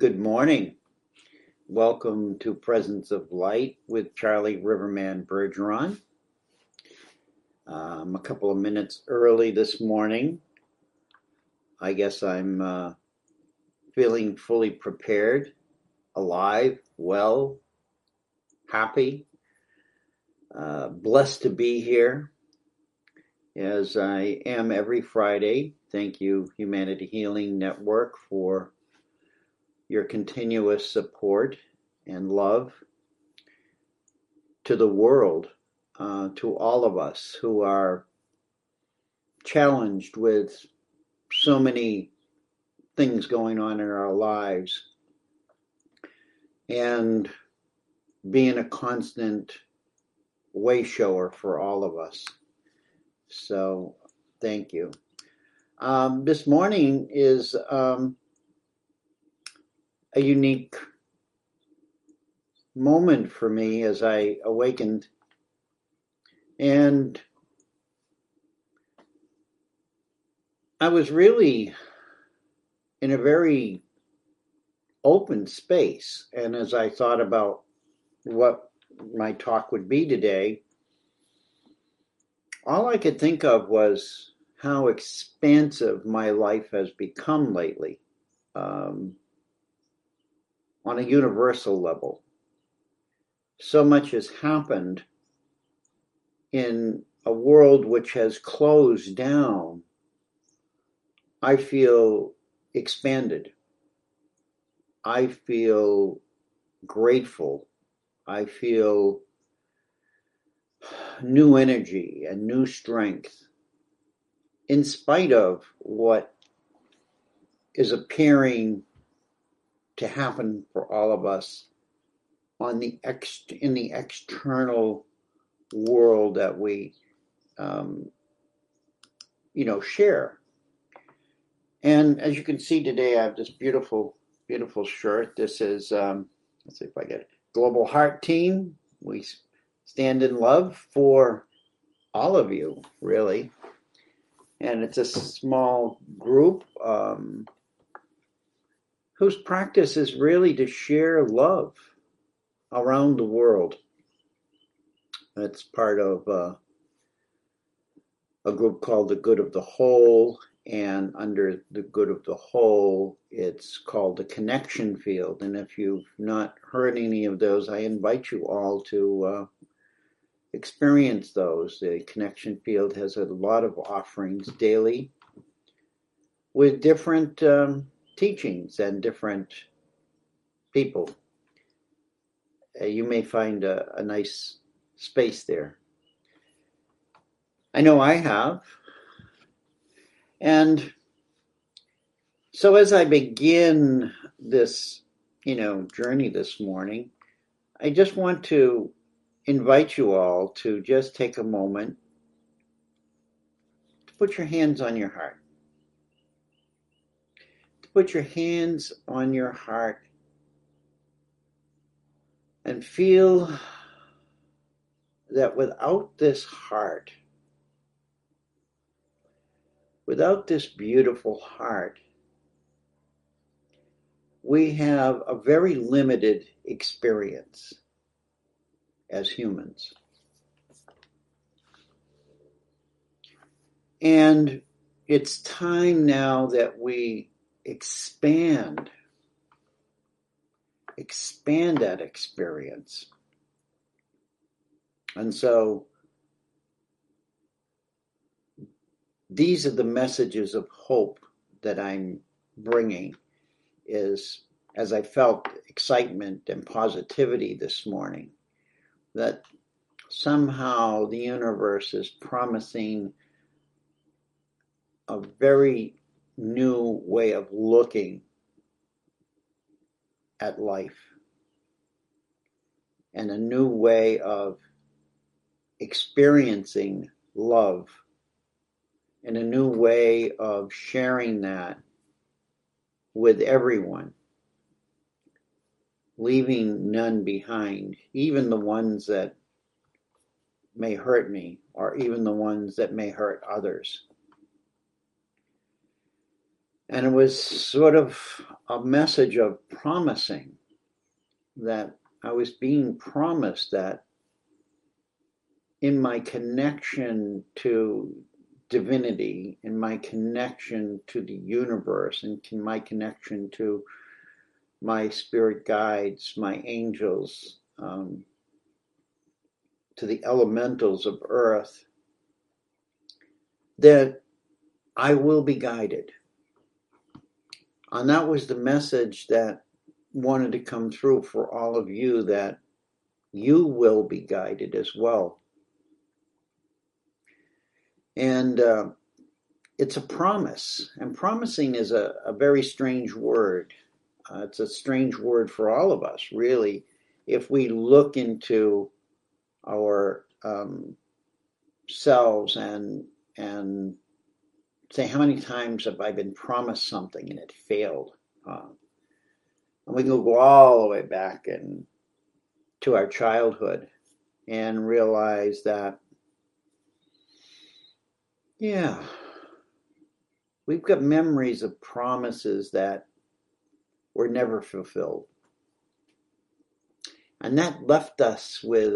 Good morning. Welcome to Presence of Light with Charlie Riverman Bergeron. I'm a couple of minutes early this morning. I guess I'm feeling fully prepared, alive, well, happy, blessed to be here as I am every Friday. Thank you, Humanity Healing Network, for your continuous support and love to the world, to all of us who are challenged with so many things going on in our lives, and being a constant way shower for all of us. So thank you. This morning is a unique moment for me as I awakened, and I was really in a very open space. And as I thought about what my talk would be today, all I could think of was how expansive my life has become lately, on a universal level. So much has happened in a world which has closed down. I feel expanded. I feel grateful. I feel new energy and new strength in spite of what is appearing to happen for all of us in the external world that we share. And as you can see today, I have this beautiful shirt. This is let's see if I get it. Global Heart Team. We stand in love for all of you, really. And it's a small group whose practice is really to share love around the world. It's part of a group called The Good of the Whole, and under The Good of the Whole, it's called the Connection Field. And if you've not heard any of those, I invite you all to experience those. The Connection Field has a lot of offerings daily with different teachings and different people. You may find a nice space there. I know I have. And so as I begin this, journey this morning, I just want to invite you all to just take a moment to put your hands on your heart. To put your hands on your heart and feel that without this heart, without this beautiful heart, we have a very limited experience as humans. And it's time now that we expand that experience. And so these are the messages of hope that I'm bringing, is as I felt excitement and positivity this morning, that somehow the universe is promising a very new way of looking at life and a new way of experiencing love and a new way of sharing that with everyone, leaving none behind, even the ones that may hurt me or even the ones that may hurt others. And it was sort of a message of promising, that I was being promised that in my connection to divinity, in my connection to the universe, and in my connection to my spirit guides, my angels, to the elementals of earth, that I will be guided. And that was the message that wanted to come through for all of you, that you will be guided as well. And it's a promise. And promising is a very strange word. It's a strange word for all of us, really. If we look into our selves and say, how many times have I been promised something and it failed? And we can go all the way back to our childhood and realize that, yeah, we've got memories of promises that were never fulfilled. And that left us with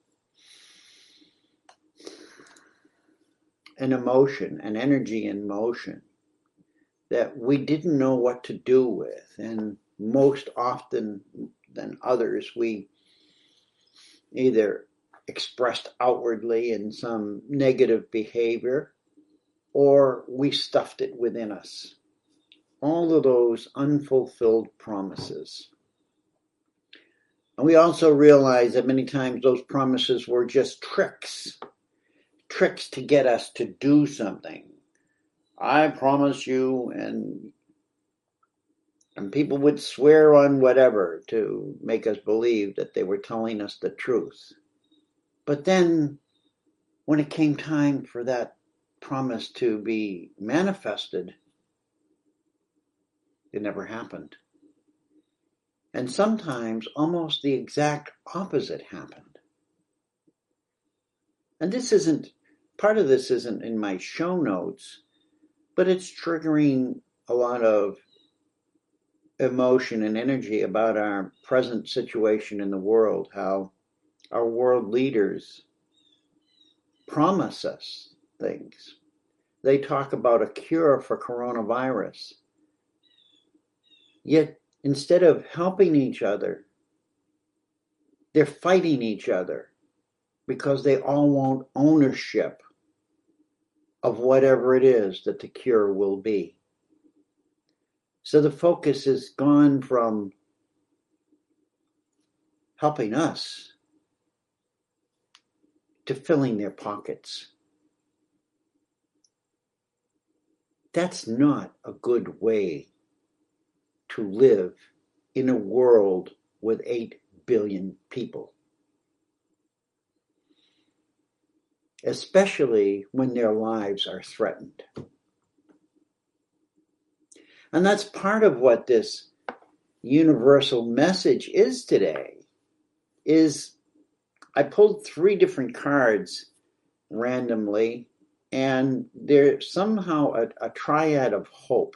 an emotion, an energy in motion that we didn't know what to do with. And most often than others, we either expressed outwardly in some negative behavior, or we stuffed it within us. All of those unfulfilled promises. And we also realize that many times those promises were just tricks to get us to do something. I promise you, and people would swear on whatever to make us believe that they were telling us the truth. But then, when it came time for that promise to be manifested, it never happened. And sometimes almost the exact opposite happened. And part of this isn't in my show notes, but it's triggering a lot of emotion and energy about our present situation in the world, how our world leaders promise us things. They talk about a cure for coronavirus. Yet, instead of helping each other, they're fighting each other because they all want ownership of whatever it is that the cure will be. So the focus has gone from helping us to filling their pockets. That's not a good way to live in a world with 8 billion people, especially when their lives are threatened. And that's part of what this universal message is today. Is I pulled 3 different cards randomly, and they're somehow a triad of hope.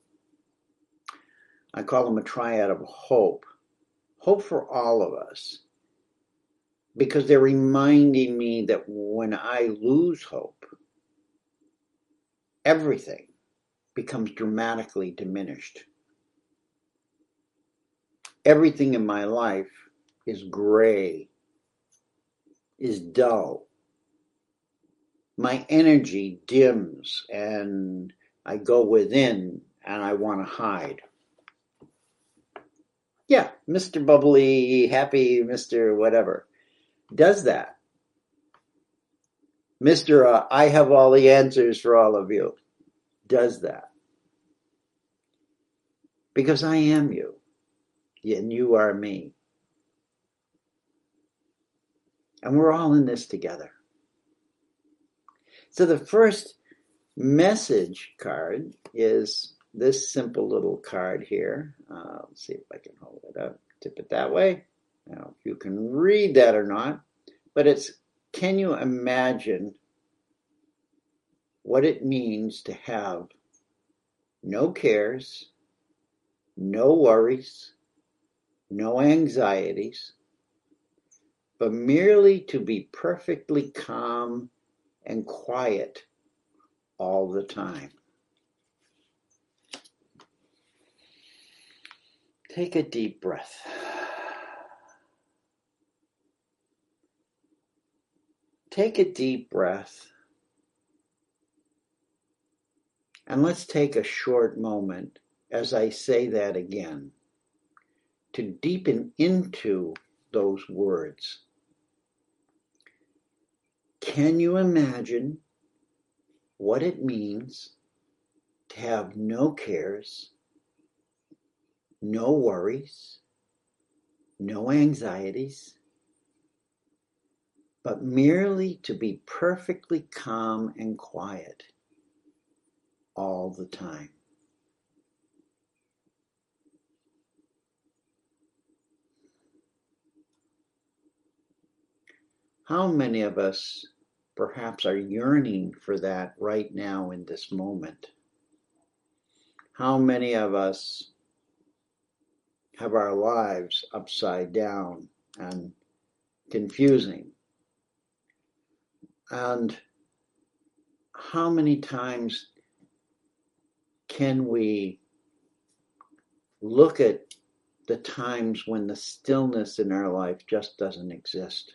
I call them a triad of hope. Hope for all of us. Because they're reminding me that when I lose hope, everything becomes dramatically diminished. Everything in my life is gray, is dull. My energy dims, and I go within and I want to hide. Yeah, Mr. Bubbly, happy, Mr. whatever, does that. Mr. I have all the answers for all of you, does that. Because I am you, and you are me. And we're all in this together. So the first message card is this simple little card here. Let's see if I can hold it up, tip it that way. Now, if you can read that or not, but it's, can you imagine what it means to have no cares, no worries, no anxieties, but merely to be perfectly calm and quiet all the time. Take a deep breath. Take a deep breath. And let's take a short moment as I say that again to deepen into those words. Can you imagine what it means to have no cares, no worries, no anxieties, but merely to be perfectly calm and quiet all the time? How many of us perhaps are yearning for that right now in this moment? How many of us have our lives upside down and confusing? And how many times can we look at the times when the stillness in our life just doesn't exist?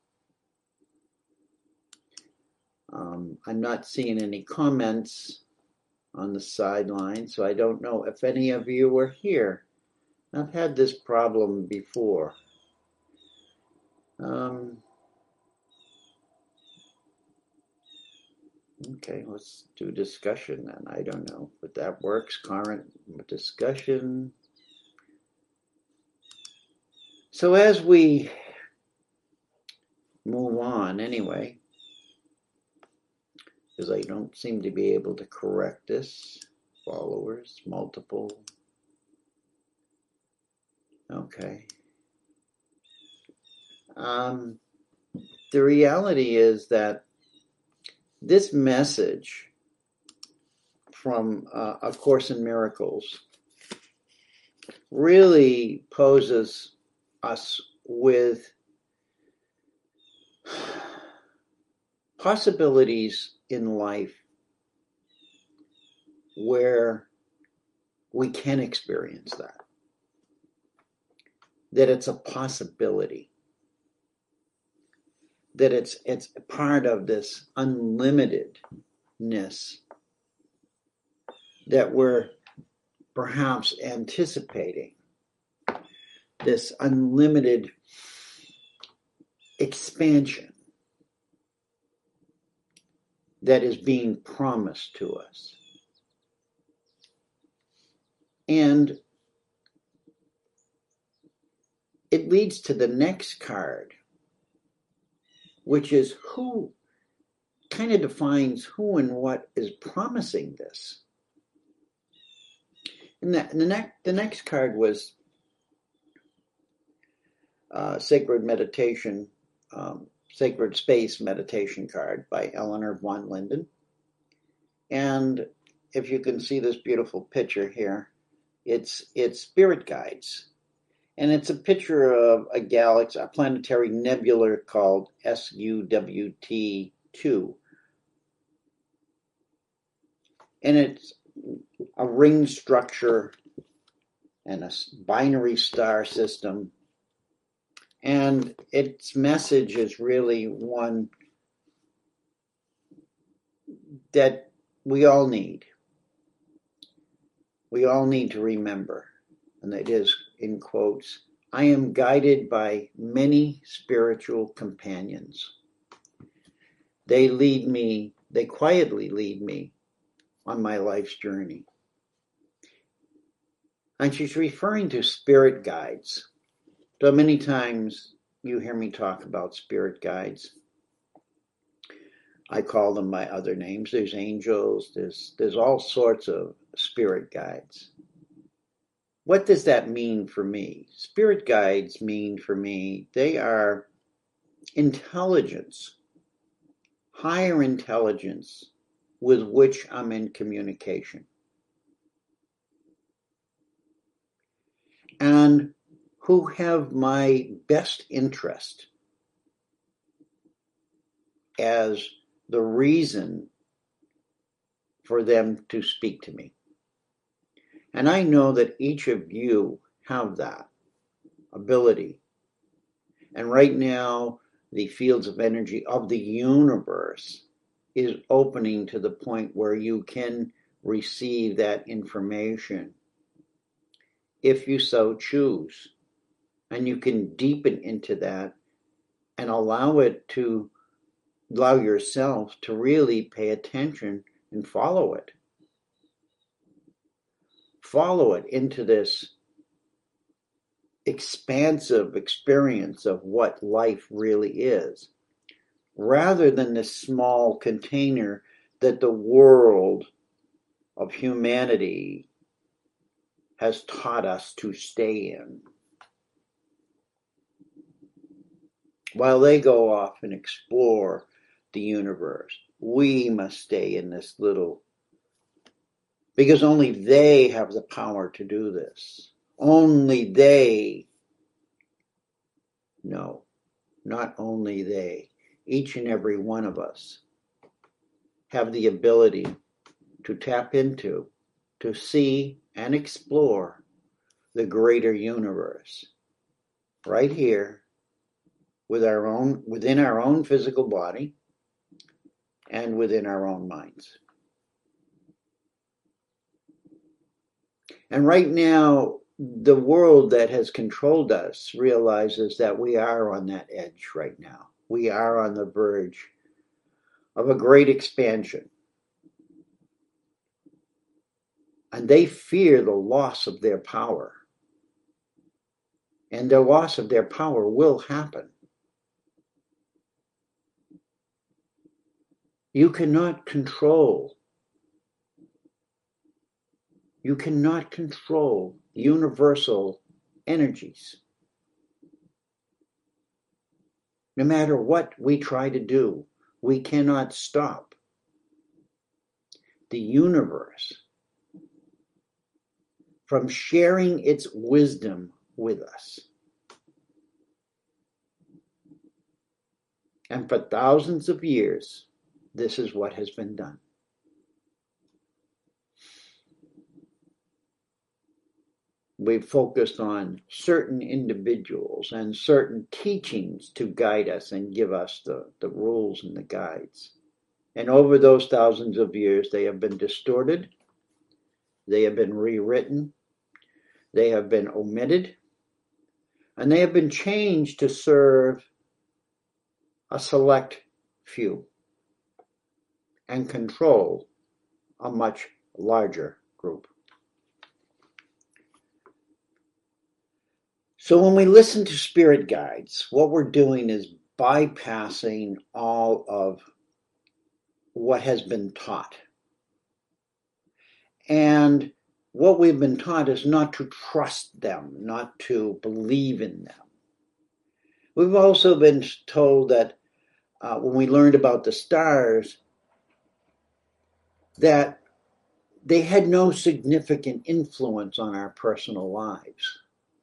I'm not seeing any comments on the sideline, so I don't know if any of you were here. I've had this problem before. Okay, let's do discussion then. I don't know if that works. Current discussion. So as we move on anyway, because I don't seem to be able to correct this. Followers, multiple. Okay. The reality is that this message from A Course in Miracles really poses us with possibilities in life where we can experience that it's a possibility, that it's part of this unlimitedness that we're perhaps anticipating, this unlimited expansion that is being promised to us. And it leads to the next card, which is who kind of defines who and what is promising this. And the next card was Sacred Meditation, Sacred Space Meditation card by Eleanor von Linden. And if you can see this beautiful picture here, it's spirit guides. And it's a picture of a galaxy, a planetary nebula called SUWT2. And it's a ring structure and a binary star system. And its message is really one that we all need. We all need to remember. And it is, in quotes, I am guided by many spiritual companions. They quietly lead me on my life's journey. And she's referring to spirit guides. So many times you hear me talk about spirit guides. I call them by other names. There's angels, there's all sorts of spirit guides. What does that mean for me? Spirit guides mean for me, they are intelligence, higher intelligence with which I'm in communication. and who have my best interest as the reason for them to speak to me. And I know that each of you have that ability. And right now, the fields of energy of the universe is opening to the point where you can receive that information if you so choose. And you can deepen into that and allow yourself to really pay attention and follow it. Follow it into this expansive experience of what life really is, rather than this small container that the world of humanity has taught us to stay in. While they go off and explore the universe, we must stay in this little, because only they have the power to do this. Only they, no, not only they, each and every one of us have the ability to tap into, to see and explore the greater universe right here within our own physical body and within our own minds. And right now, the world that has controlled us realizes that we are on that edge right now. We are on the verge of a great expansion. And they fear the loss of their power. And the loss of their power will happen. You cannot control universal energies. No matter what we try to do, we cannot stop the universe from sharing its wisdom with us. And for thousands of years, this is what has been done. We've focused on certain individuals and certain teachings to guide us and give us the rules and the guides. And over those thousands of years, they have been distorted, they have been rewritten, they have been omitted, and they have been changed to serve a select few and control a much larger group. So when we listen to spirit guides, what we're doing is bypassing all of what has been taught. And what we've been taught is not to trust them, not to believe in them. We've also been told that when we learned about the stars, that they had no significant influence on our personal lives.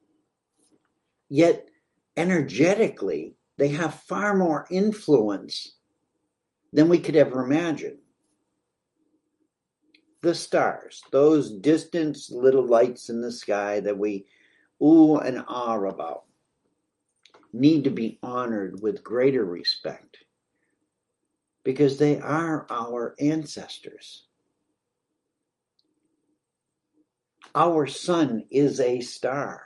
Yet, energetically, they have far more influence than we could ever imagine. The stars, those distant little lights in the sky that we ooh and ah about, need to be honored with greater respect because they are our ancestors. Our sun is a star.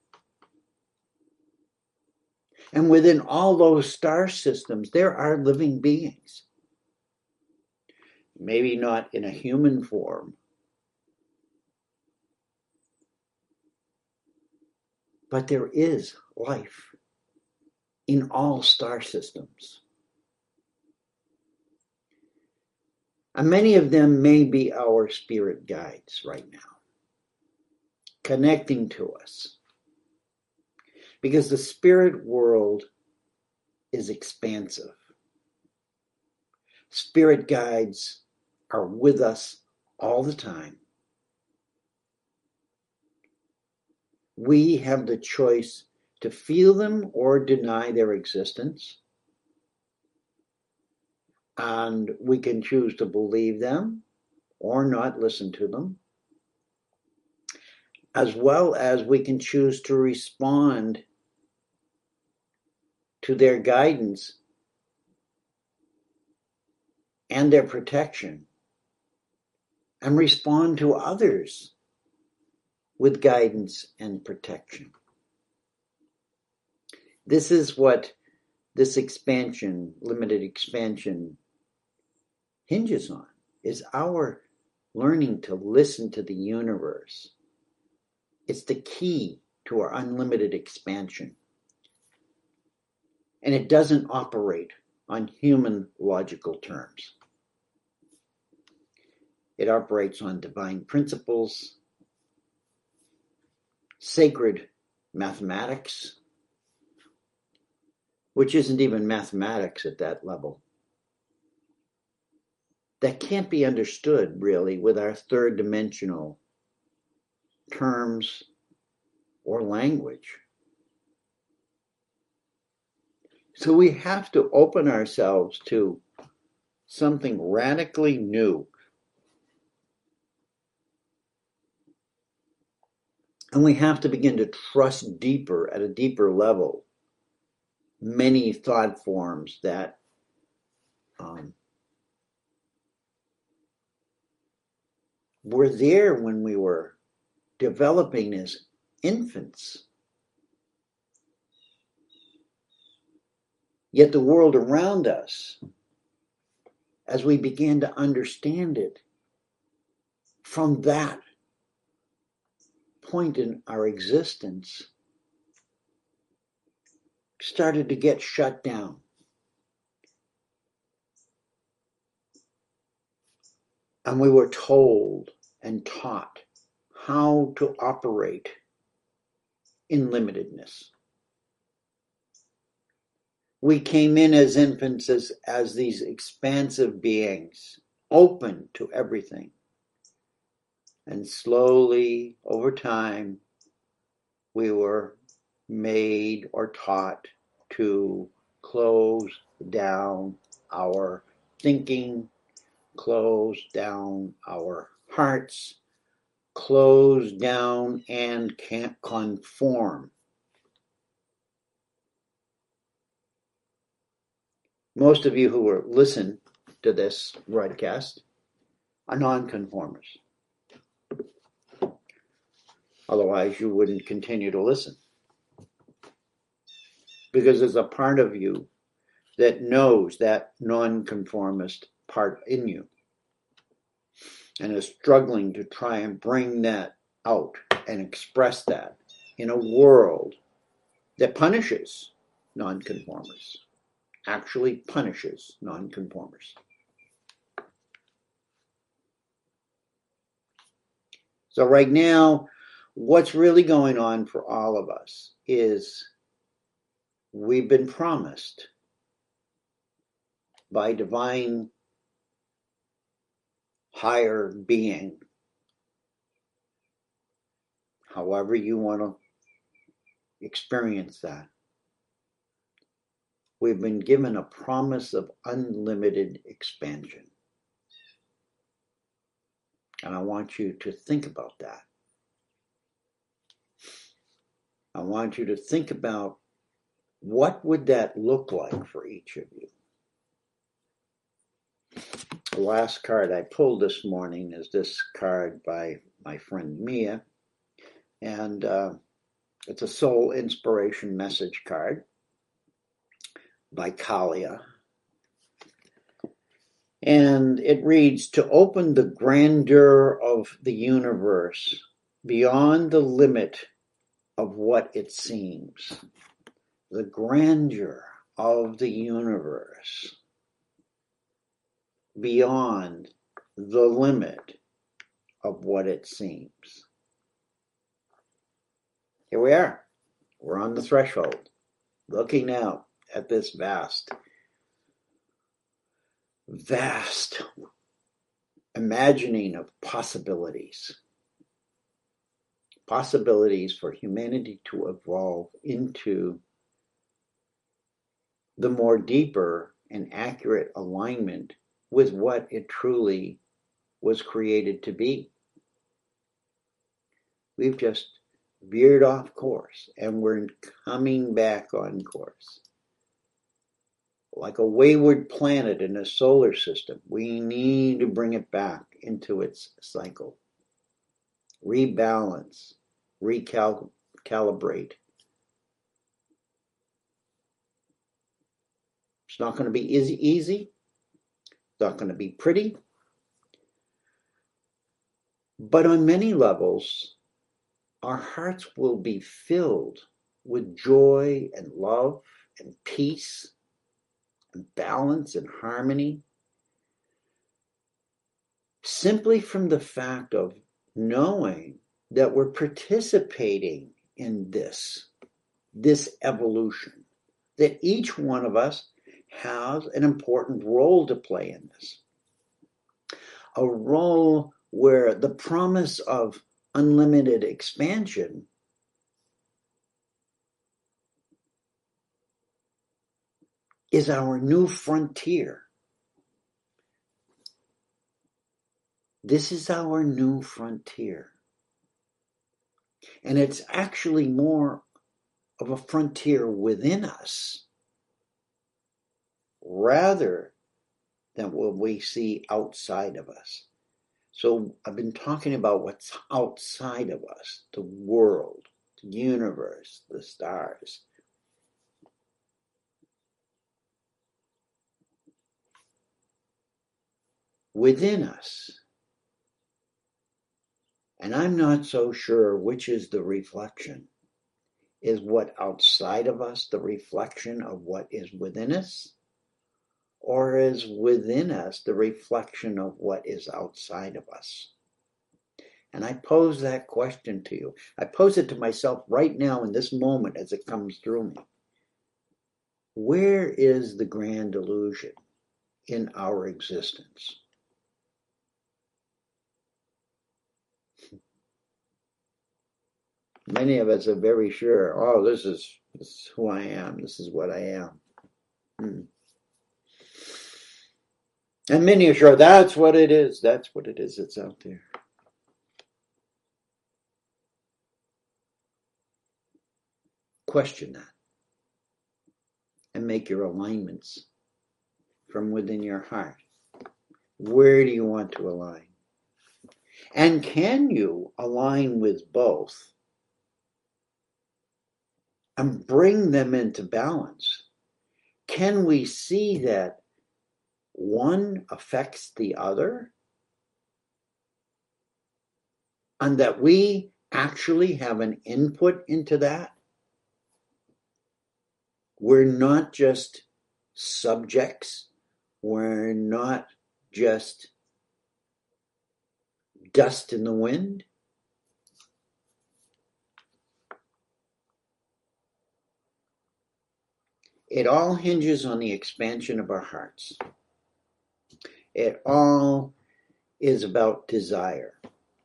And within all those star systems, there are living beings. Maybe not in a human form, but there is life in all star systems. And many of them may be our spirit guides right now, connecting to us. Because the spirit world is expansive. Spirit guides are with us all the time. We have the choice to feel them or deny their existence. And we can choose to believe them or not listen to them, as well as we can choose to respond to their guidance and their protection, and respond to others with guidance and protection. This is what this expansion, limited expansion, hinges on, is our learning to listen to the universe. It's the key to our unlimited expansion. And it doesn't operate on human logical terms. It operates on divine principles, sacred mathematics, which isn't even mathematics at that level. That can't be understood, really, with our third dimensional terms or language. So we have to open ourselves to something radically new. And we have to begin to trust deeper, at a deeper level, many thought forms that were there when we were developing as infants. Yet the world around us, as we began to understand it, from that point in our existence, started to get shut down. And we were told and taught how to operate in limitedness. We came in as infants as these expansive beings, open to everything. And slowly, over time, we were made or taught to close down our thinking, close down our hearts, close down and can't conform. Most of you who are listen to this broadcast are nonconformists. Otherwise, you wouldn't continue to listen. Because there's a part of you that knows that nonconformist part in you and is struggling to try and bring that out and express that in a world that punishes nonconformists, actually punishes nonconformists. So right now, what's really going on for all of us is we've been promised by divine higher being, however you want to experience that. We've been given a promise of unlimited expansion. And I want you to think about that. I want you to think about what would that look like for each of you. The last card I pulled this morning is this card by my friend Mia. And it's a soul inspiration message card by Kalia. And it reads, to open the grandeur of the universe beyond the limit of what it seems. The grandeur of the universe beyond the limit of what it seems. Here we are. We're on the threshold, looking out at this vast imagining of possibilities possibilities for humanity to evolve into the more deeper and accurate alignment with what it truly was created to be. We've just veered off course and we're coming back on course. Like a wayward planet in a solar system, we need to bring it back into its cycle, rebalance, recalibrate. It's not going to be easy. It's not going to be pretty. But on many levels, our hearts will be filled with joy and love and peace and balance and harmony, simply from the fact of knowing that we're participating in this evolution, that each one of us has an important role to play in this. A role where the promise of unlimited expansion is our new frontier. This is our new frontier. And it's actually more of a frontier within us rather than what we see outside of us. So I've been talking about what's outside of us, the world, the universe, the stars. Within us, and I'm not so sure which is the reflection. Is what outside of us the reflection of what is within us? Or is within us the reflection of what is outside of us? And I pose that question to you. I pose it to myself right now in this moment as it comes through me. Where is the grand illusion in our existence? Many of us are very sure, oh, this is who I am. This is what I am. And many are sure that's what it is. That's what it is that's out there. Question that and make your alignments from within your heart. Where do you want to align? And can you align with both and bring them into balance? Can we see that one affects the other and that we actually have an input into that? We're not just subjects. We're not just dust in the wind. It all hinges on the expansion of our hearts. It all is about desire.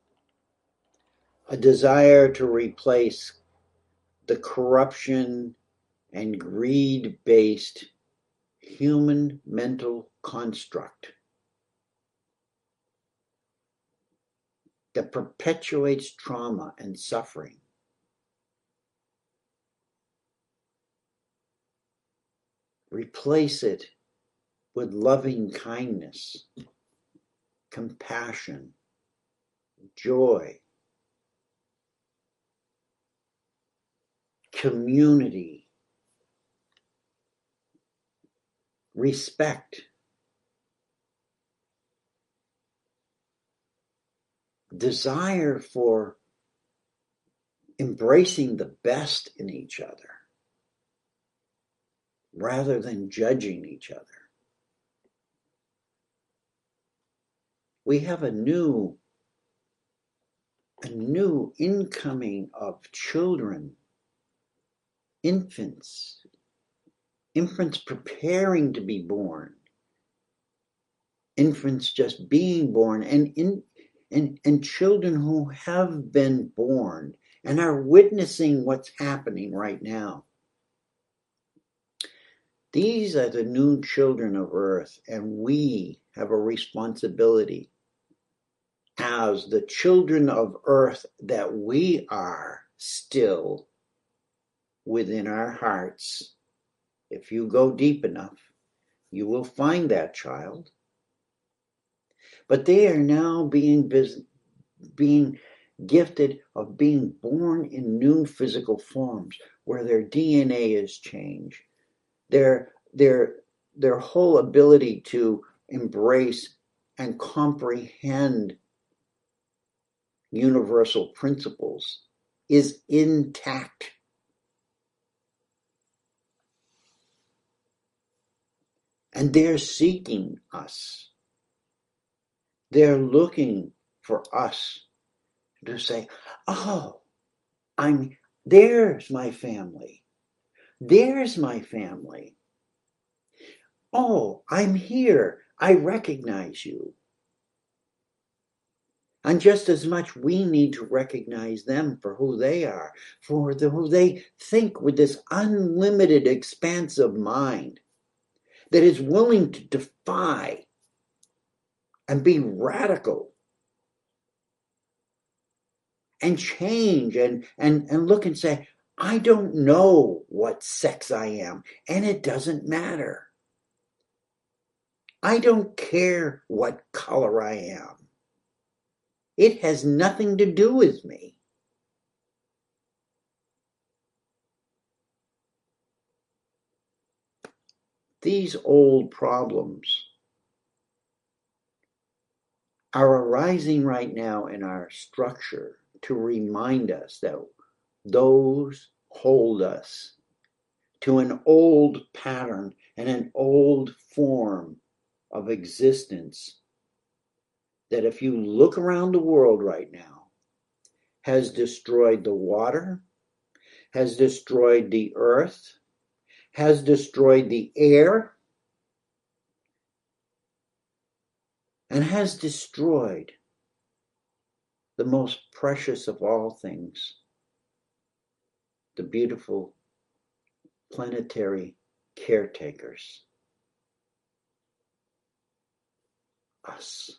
A desire to replace the corruption and greed-based human mental construct that perpetuates trauma and suffering. Replace it with loving kindness, compassion, joy, community, respect, desire for embracing the best in each other rather than judging each other. We have a new incoming of children, infants preparing to be born, infants just being born, and children who have been born and are witnessing what's happening right now. These are the new children of Earth, and we have a responsibility as the children of Earth that we are still within our hearts. If you go deep enough, you will find that child. But they are now being gifted of being born in new physical forms where their DNA is changed. Their whole ability to embrace and comprehend universal principles is intact. And they're seeking us. They're looking for us to say, oh, there's my family. There's my family. Oh, I'm here. I recognize you. And just as much, we need to recognize them for who they are, for who they think with this unlimited, expansive mind that is willing to defy and be radical and change and look and say, I don't know what sex I am, and it doesn't matter. I don't care what color I am. It has nothing to do with me. These old problems are arising right now in our structure to remind us that those hold us to an old pattern and an old form of existence that, if you look around the world right now, has destroyed the water, has destroyed the earth, has destroyed the air, and has destroyed the most precious of all things, the beautiful planetary caretakers, us.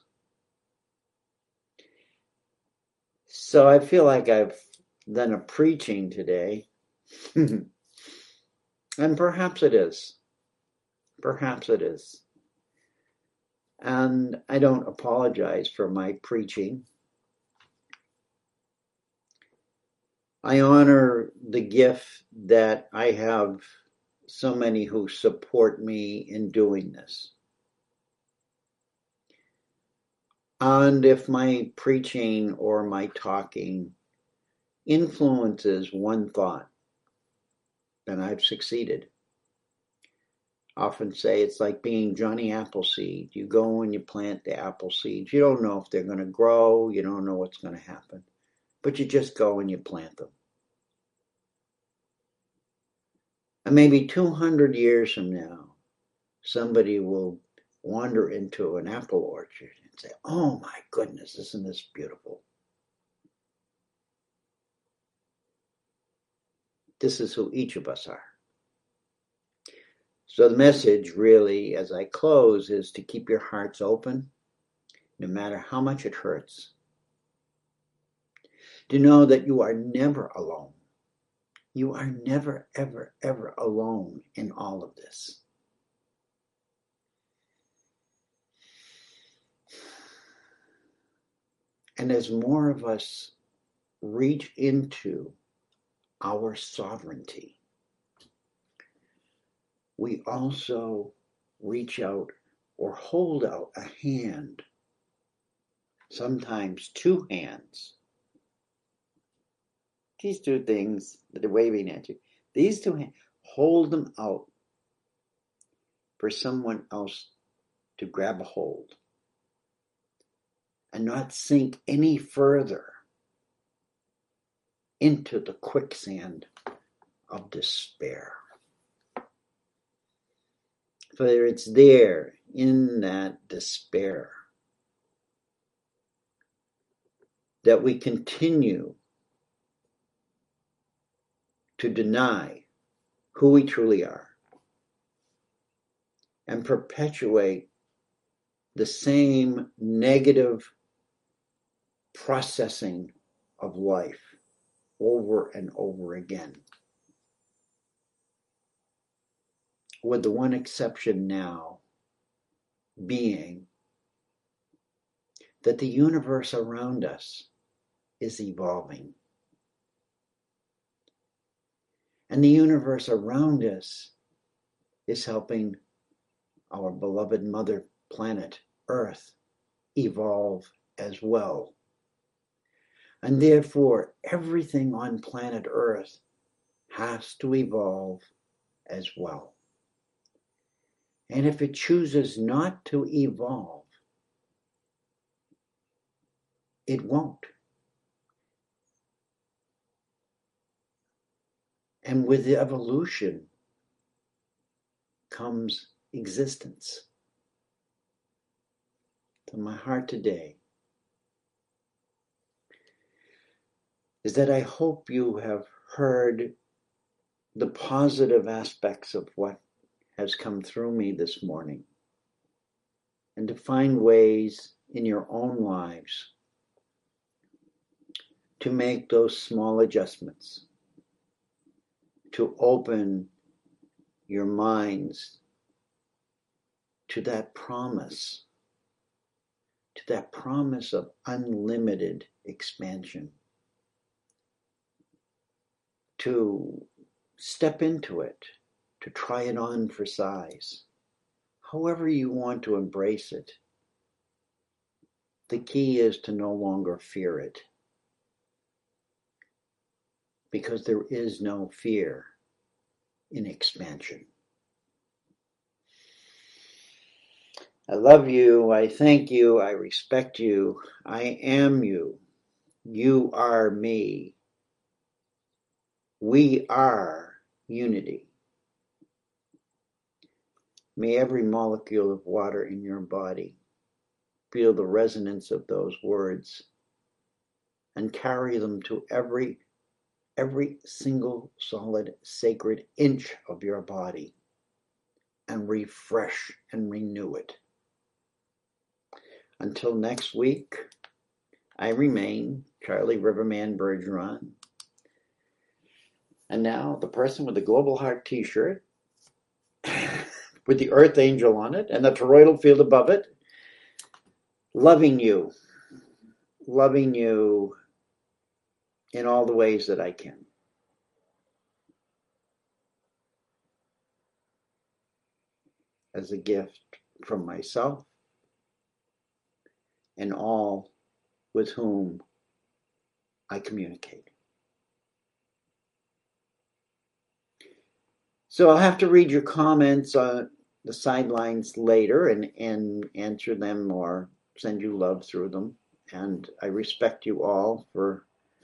So I feel like I've done a preaching today. And perhaps it is. Perhaps it is. And I don't apologize for my preaching. I honor the gift that I have so many who support me in doing this. And if my preaching or my talking influences one thought, then I've succeeded. I often say it's like being Johnny Appleseed. You go and you plant the apple seeds. You don't know if they're going to grow. You don't know what's going to happen. But you just go and you plant them. And maybe 200 years from now, somebody will wander into an apple orchard and say, oh my goodness, isn't this beautiful? This is who each of us are. So the message really, as I close, is to keep your hearts open, no matter how much it hurts. To know that you are never alone. You are never, ever, ever alone in all of this. And as more of us reach into our sovereignty, we also reach out or hold out a hand, sometimes two hands. These two things that are waving at you, these two hands, hold them out for someone else to grab a hold and not sink any further into the quicksand of despair. For it's there in that despair that we continue to deny who we truly are and perpetuate the same negative processing of life over and over again. With the one exception now being that the universe around us is evolving. And the universe around us is helping our beloved mother planet, Earth, evolve as well. And therefore, everything on planet Earth has to evolve as well. And if it chooses not to evolve, it won't. And with the evolution comes existence. So my heart today is that I hope you have heard the positive aspects of what has come through me this morning, and to find ways in your own lives to make those small adjustments, to open your minds to that promise of unlimited expansion, to step into it, to try it on for size, however you want to embrace it. The key is to no longer fear it, because there is no fear in expansion. I love you, I thank you, I respect you, I am you, you are me, we are unity. May every molecule of water in your body feel the resonance of those words and carry them to every single solid sacred inch of your body and refresh and renew it. Until next week, I remain Charlie Riverman Bergeron. And now the person with the Global Heart t-shirt with the Earth Angel on it and the toroidal field above it, loving you in all the ways that I can. As a gift from myself and all with whom I communicate. So I'll have to read your comments on the sidelines later and answer them or send you love through them. And I respect you all for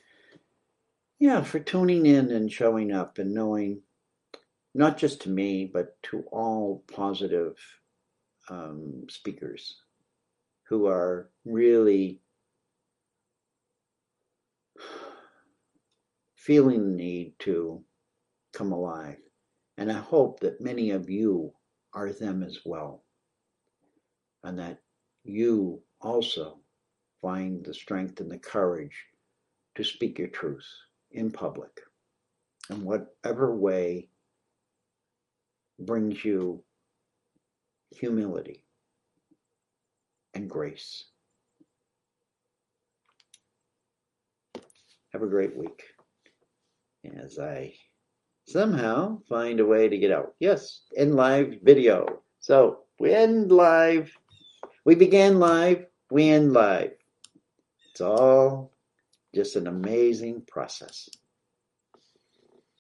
tuning in and showing up and knowing, not just to me, but to all positive speakers who are really feeling the need to come alive. And I hope that many of you are them as well, and that you also find the strength and the courage to speak your truth in public in whatever way brings you humility and grace. Have a great week as I somehow find a way to get out. Yes, end live video. So we end live. We began live. We end live. It's all just an amazing process.